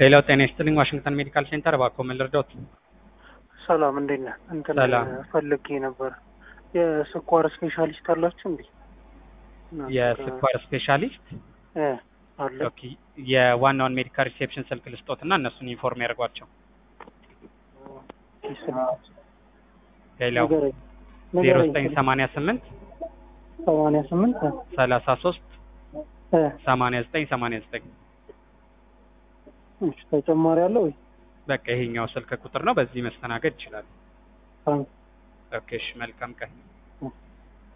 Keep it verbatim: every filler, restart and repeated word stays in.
ሌላው ጤና ይስጥልኝ ዋሽንግተን ሜዲካል ሴንተር እባክዎ ምን ልርዳዎት? ሰላም እንዴት ነህ? እንትን ሰላም። ፈልጌ ነበር። የስኳር ስፔሻሊስት አላችሁ እንዴ? የስኳር ስፔሻሊስት እ አለ። ኦኬ። የዋናውን ሜዲካል ሪሴፕሽን ስልክ ልስጦትና እነሱን ኢንፎርም ያደርጓቸው። ሌላው ዜሮ ዘጠኝ ሰማንያ ስምንት ሰማንያ ስምንት ሰላሳ ሶስት እ ሰማንያ ዘጠኝ ሰማንያ ዘጠኝ እሺ ተጨማሪ አለው ወይ? በቃ ይሄኛው ስልክ ቁጥር ነው። በዚህ መስተናገድ ይችላል። አዎ ኦኬ እሺ፣ መልካም ቀን።